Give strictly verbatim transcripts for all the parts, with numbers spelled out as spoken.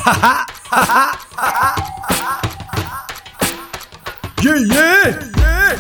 Yeah, yeah, yeah.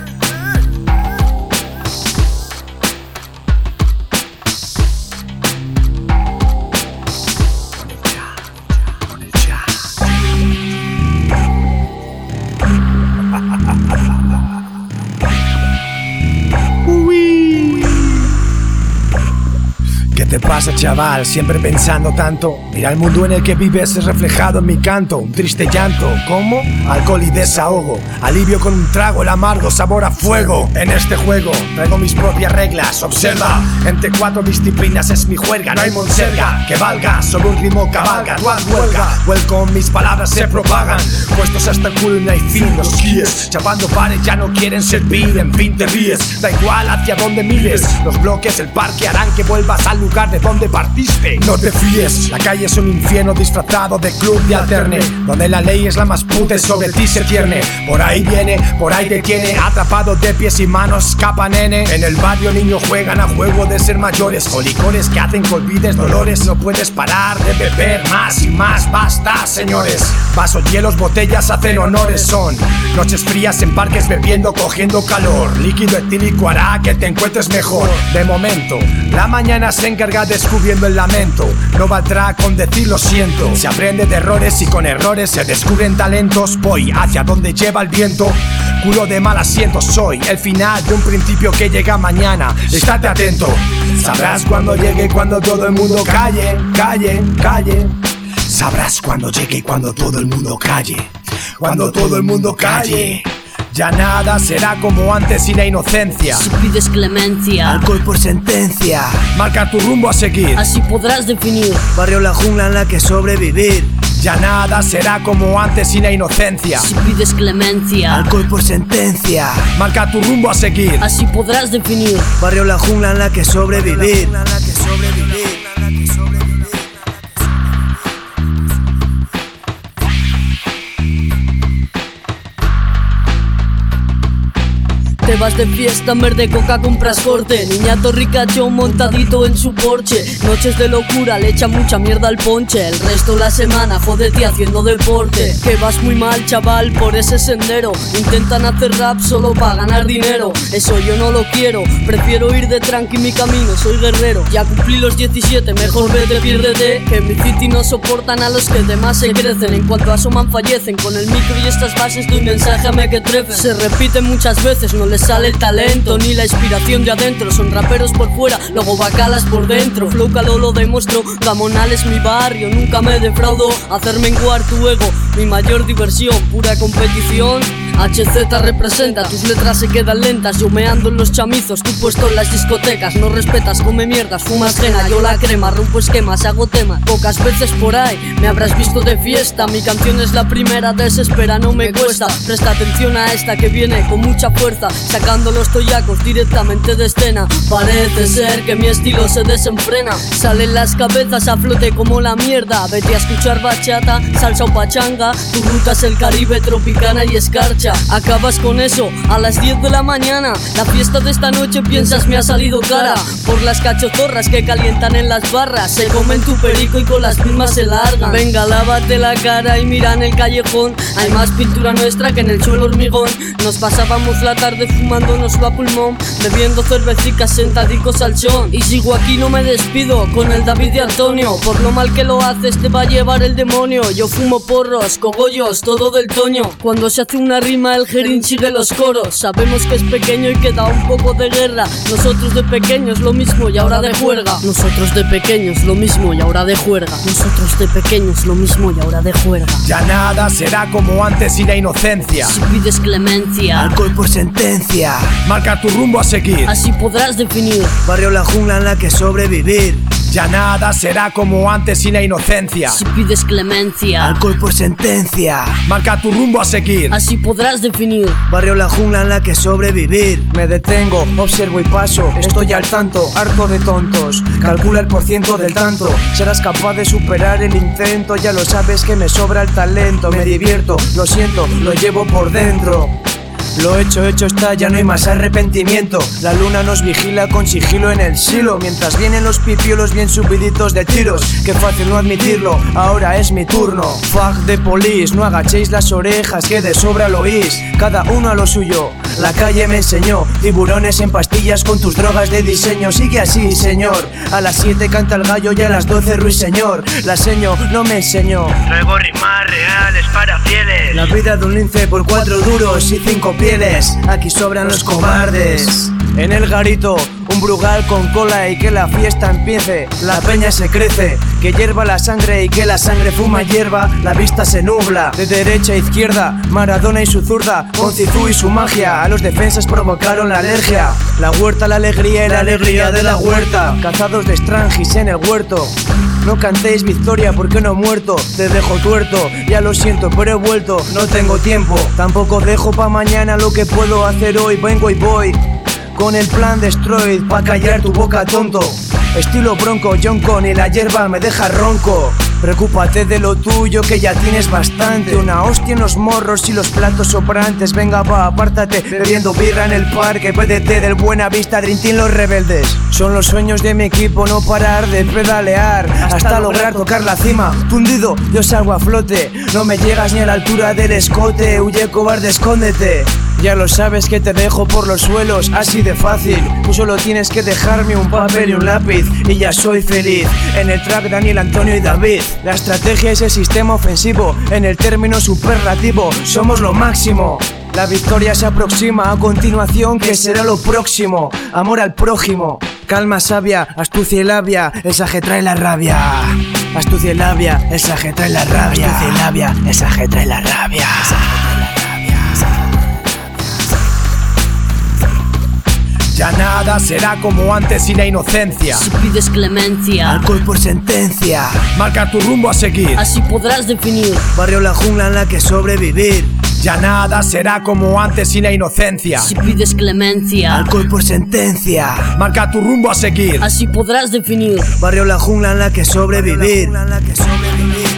¿Qué te pasa, chaval? Siempre pensando tanto. Mira el mundo en el que vives es reflejado en mi canto. Un triste llanto, ¿cómo? Alcohol y desahogo. Alivio con un trago, el amargo sabor a fuego. En este juego traigo mis propias reglas. Observa, entre cuatro disciplinas es mi juerga. No hay monserga que valga, sobre un ritmo cabalga. No haz huelga, welcome, mis palabras se propagan. Puestos hasta el culo y no hay fin. Los guíes, chapando pares ya no quieren servir. En fin te ríes, da igual hacia dónde mires. Los bloques, el parque harán que vuelvas al lugar de donde partiste. No te fíes, la calle es un infierno disfrazado de club de alterne, donde la ley es la más puta y sobre ti se cierne. Por ahí viene, por ahí te tiene, atrapado de pies y manos, escapa nene. En el barrio niños juegan a juego de ser mayores, con licores que hacen que olvides dolores. No puedes parar de beber más y más, basta señores. Vasos, hielos, botellas hacen honores. Son noches frías en parques bebiendo, cogiendo calor. Líquido etílico hará que te encuentres mejor. De momento, la mañana se encarga descubriendo el lamento. No valdrá con decir lo siento. Se aprende de errores y con errores se descubren talentos. Voy hacia donde lleva el viento. Culo de mal asiento soy, el final de un principio que llega mañana. Estate atento, sabrás cuando llegue y cuando todo el mundo calle, calle, calle. Sabrás cuando llegue y cuando todo el mundo calle, cuando todo el mundo calle. Ya nada será como antes y la inocencia. Si pides clemencia, alcohol por sentencia. Marca tu rumbo a seguir, así podrás definir. Barrio la jungla en la que sobrevivir. Ya nada será como antes y la inocencia. Si pides clemencia, alcohol por sentencia. Marca tu rumbo a seguir, así podrás definir. Barrio la jungla en la que sobrevivir. Te vas de fiesta, en verde coca compras corte. Niñato ricachón montadito en su Porsche. Noches de locura, le echa mucha mierda al ponche. El resto de la semana, jódete haciendo deporte. Que vas muy mal, chaval, por ese sendero. Intentan hacer rap solo para ganar dinero. Eso yo no lo quiero, prefiero ir de tranqui mi camino, soy guerrero. Ya cumplí los diecisiete, mejor vete, piérdete. Que en mi city no soportan a los que demás se crecen. En cuanto asoman fallecen, con el micro y estas bases doy mensaje a me que trefen. Se repiten muchas veces, no les sale el talento ni la inspiración de adentro. Son raperos por fuera, luego bacalas por dentro. Flow caló lo demuestro, Gamonal es mi barrio, nunca me defraudo. Hacer menguar tu ego, mi mayor diversión, pura competición. H Z representa, tus letras se quedan lentas. Yo meando en los chamizos, tú puesto en las discotecas. No respetas, come mierdas, fumas gena. Yo la crema, rompo esquemas, hago temas. Pocas veces por ahí me habrás visto de fiesta. Mi canción es la primera, desespera, no me cuesta. Presta atención a esta que viene con mucha fuerza, sacando los toyacos directamente de escena. Parece ser que mi estilo se desenfrena. Salen las cabezas a flote como la mierda. Vete a escuchar bachata, salsa o pachanga. Tu ruta es el Caribe, Tropicana y escarcha. Acabas con eso a las diez de la mañana. La fiesta de esta noche piensas me ha salido cara. Por las cachozorras que calientan en las barras. Se comen tu perico y con las mismas se largan. Venga, lávate la cara y mira en el callejón. Hay más pintura nuestra que en el suelo hormigón. Nos pasábamos la tarde fumándonos a pulmón, bebiendo cervecicas sentadicos al son. Y sigo aquí, no me despido con el David de Antonio. Por lo mal que lo haces te va a llevar el demonio. Yo fumo porros, cogollos, todo del toño. Cuando se hace una rima el gerín sigue los coros. Sabemos que es pequeño y que da un poco de guerra. Nosotros de pequeños lo mismo y ahora de juerga. Nosotros de pequeños lo mismo y ahora de juerga. Nosotros de pequeños lo mismo y ahora de juerga. Ya nada será como antes y la inocencia. Si pides clemencia, alcohol por sentencia. Marca tu rumbo a seguir, así podrás definir. Barrio la jungla en la que sobrevivir. Ya nada será como antes y la inocencia. Si pides clemencia, alcohol por sentencia. Marca tu rumbo a seguir, así podrás definir. Barrio la jungla en la que sobrevivir. Me detengo, observo y paso. Estoy al tanto, harto de tontos. Calcula el porciento del tanto. Serás capaz de superar el intento. Ya lo sabes que me sobra el talento. Me divierto, lo siento, lo llevo por dentro. Lo hecho, hecho está, ya no hay más arrepentimiento. La luna nos vigila con sigilo en el silo, mientras vienen los pipiolos bien subiditos de tiros. Qué fácil no admitirlo, ahora es mi turno. Fuck de police, no agachéis las orejas que de sobra lo oís. Cada uno a lo suyo, la calle me enseñó. Tiburones en pastillas con tus drogas de diseño. Sigue así, señor. A las siete canta el gallo y a las doce ruiseñor. La seño no me enseñó. Traigo rimas reales para fieles. La vida de un lince por cuatro duros y cinco pieles. Aquí sobran los cobardes. En el garito, un brugal con cola y que la fiesta empiece. La peña se crece, que hierva la sangre y que la sangre fuma hierba. La vista se nubla, de derecha a izquierda, Maradona y su zurda, con Cizú y su magia. A los defensas provocaron la alergia. La huerta, la alegría y la alegría de la huerta. Cazados de estrangis en el huerto. No cantéis victoria porque no he muerto. Te dejo tuerto, ya lo siento pero he vuelto. No tengo tiempo, tampoco dejo pa' mañana lo que puedo hacer hoy. Vengo y voy con el plan Destroy pa' callar tu boca, tonto. Estilo bronco, John Con y la hierba me deja ronco. Preocúpate de lo tuyo que ya tienes bastante. Una hostia en los morros y los platos sobrantes. Venga va, apártate, bebiendo birra en el parque. P D T del Buenavista, Dream Team los rebeldes. Son los sueños de mi equipo, no parar de pedalear hasta lograr tocar la cima. Tundido, yo salgo a flote. No me llegas ni a la altura del escote. Huye cobarde, escóndete. Ya lo sabes que te dejo por los suelos, así de fácil. Tú solo tienes que dejarme un papel y un lápiz y ya soy feliz. En el track Daniel, Antonio y David. La estrategia es el sistema ofensivo. En el término superlativo, somos lo máximo. La victoria se aproxima, a continuación, ¿qué será lo próximo? Amor al prójimo. Calma sabia, astucia y labia, el saje trae la rabia. Astucia y labia, el saje trae la rabia. Astucia y labia, el saje trae la rabia. Ya nada será como antes sin la inocencia. Si pides clemencia, Alcohol por sentencia. Marca tu rumbo a seguir. así podrás definir. Barrio la jungla en la que sobrevivir. Ya nada será como antes sin la inocencia. Si pides clemencia, Alcohol por sentencia. Marca tu rumbo a seguir. así podrás definir. Barrio la jungla en la que sobrevivir.